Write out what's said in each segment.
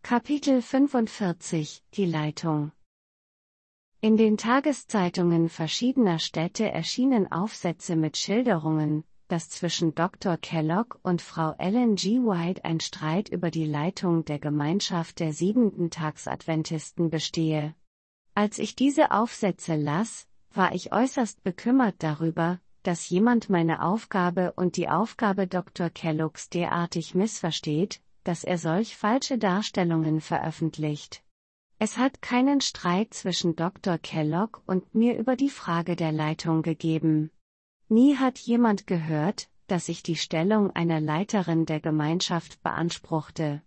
Kapitel 45 – Die Leitung. In den Tageszeitungen verschiedener Städte erschienen Aufsätze mit Schilderungen, dass zwischen Dr. Kellogg und Frau Ellen G. White ein Streit über die Leitung der Gemeinschaft der Siebenten-Tags-Adventisten bestehe. Als ich diese Aufsätze las, war ich äußerst bekümmert darüber, dass jemand meine Aufgabe und die Aufgabe Dr. Kelloggs derartig missversteht, dass er solch falsche Darstellungen veröffentlicht. Es hat keinen Streit zwischen Dr. Kellogg und mir über die Frage der Leitung gegeben. Nie hat jemand gehört, dass ich die Stellung einer Leiterin der Gemeinschaft beanspruchte.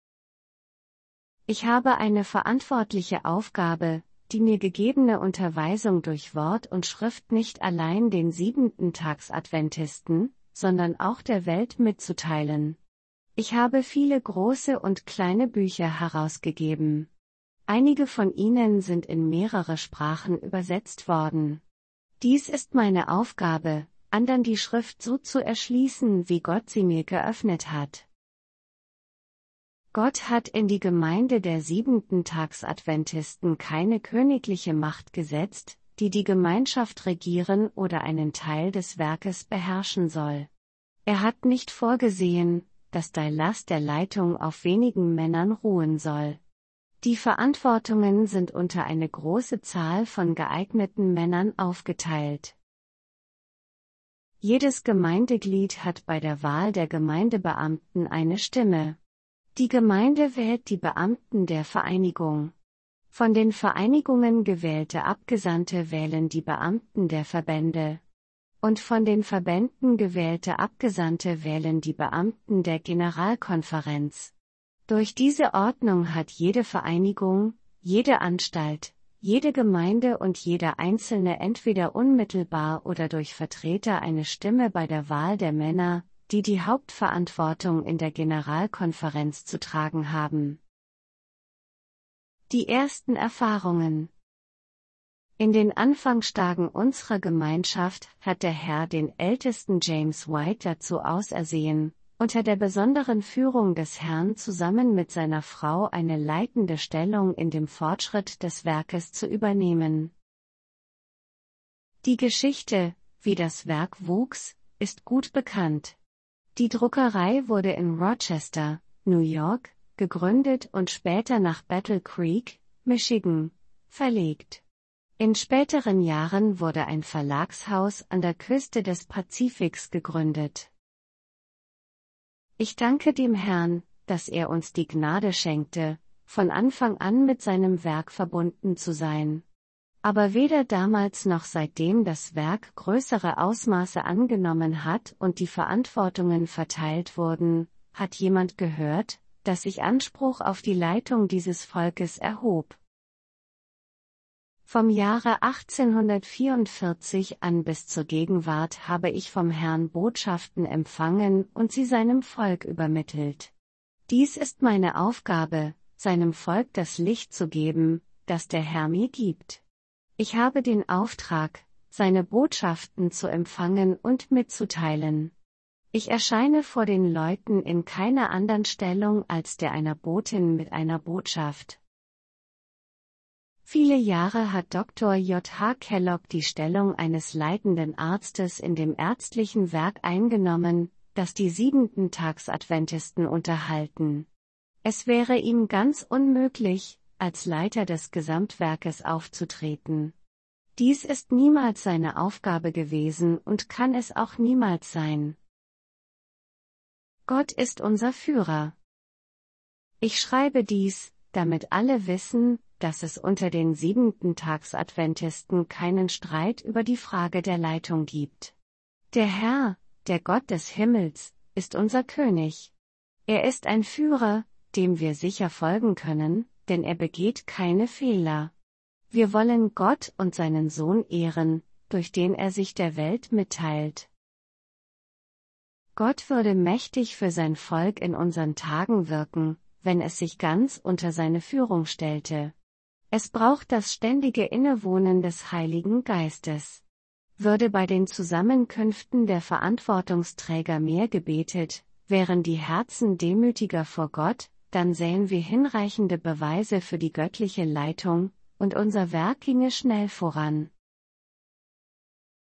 Ich habe eine verantwortliche Aufgabe, die mir gegebene Unterweisung durch Wort und Schrift nicht allein den Siebenten-Tags-Adventisten, sondern auch der Welt mitzuteilen. Ich habe viele große und kleine Bücher herausgegeben. Einige von ihnen sind in mehrere Sprachen übersetzt worden. Dies ist meine Aufgabe, anderen die Schrift so zu erschließen, wie Gott sie mir geöffnet hat. Gott hat in die Gemeinde der Siebenten-Tags-Adventisten keine königliche Macht gesetzt, die die Gemeinschaft regieren oder einen Teil des Werkes beherrschen soll. Er hat nicht vorgesehen, dass die Last der Leitung auf wenigen Männern ruhen soll. Die Verantwortungen sind unter eine große Zahl von geeigneten Männern aufgeteilt. Jedes Gemeindeglied hat bei der Wahl der Gemeindebeamten eine Stimme. Die Gemeinde wählt die Beamten der Vereinigung. Von den Vereinigungen gewählte Abgesandte wählen die Beamten der Verbände. Und von den Verbänden gewählte Abgesandte wählen die Beamten der Generalkonferenz. Durch diese Ordnung hat jede Vereinigung, jede Anstalt, jede Gemeinde und jeder Einzelne entweder unmittelbar oder durch Vertreter eine Stimme bei der Wahl der Männer, die die Hauptverantwortung in der Generalkonferenz zu tragen haben. Die ersten Erfahrungen. In den Anfangstagen unserer Gemeinschaft hat der Herr den ältesten James White dazu ausersehen, unter der besonderen Führung des Herrn zusammen mit seiner Frau eine leitende Stellung in dem Fortschritt des Werkes zu übernehmen. Die Geschichte, wie das Werk wuchs, ist gut bekannt. Die Druckerei wurde in Rochester, New York, gegründet und später nach Battle Creek, Michigan, verlegt. In späteren Jahren wurde ein Verlagshaus an der Küste des Pazifiks gegründet. Ich danke dem Herrn, dass er uns die Gnade schenkte, von Anfang an mit seinem Werk verbunden zu sein. Aber weder damals noch seitdem das Werk größere Ausmaße angenommen hat und die Verantwortungen verteilt wurden, hat jemand gehört, dass ich Anspruch auf die Leitung dieses Volkes erhob. Vom Jahre 1844 an bis zur Gegenwart habe ich vom Herrn Botschaften empfangen und sie seinem Volk übermittelt. Dies ist meine Aufgabe, seinem Volk das Licht zu geben, das der Herr mir gibt. Ich habe den Auftrag, seine Botschaften zu empfangen und mitzuteilen. Ich erscheine vor den Leuten in keiner anderen Stellung als der einer Botin mit einer Botschaft. Viele Jahre hat Dr. J. H. Kellogg die Stellung eines leitenden Arztes in dem ärztlichen Werk eingenommen, das die Siebenten-Tags-Adventisten unterhalten. Es wäre ihm ganz unmöglich, als Leiter des Gesamtwerkes aufzutreten. Dies ist niemals seine Aufgabe gewesen und kann es auch niemals sein. Gott ist unser Führer. Ich schreibe dies, damit alle wissen, dass es unter den Siebenten-Tags-Adventisten keinen Streit über die Frage der Leitung gibt. Der Herr, der Gott des Himmels, ist unser König. Er ist ein Führer, dem wir sicher folgen können, denn er begeht keine Fehler. Wir wollen Gott und seinen Sohn ehren, durch den er sich der Welt mitteilt. Gott würde mächtig für sein Volk in unseren Tagen wirken, wenn es sich ganz unter seine Führung stellte. Es braucht das ständige Innewohnen des Heiligen Geistes. Würde bei den Zusammenkünften der Verantwortungsträger mehr gebetet, wären die Herzen demütiger vor Gott, dann sähen wir hinreichende Beweise für die göttliche Leitung, und unser Werk ginge schnell voran.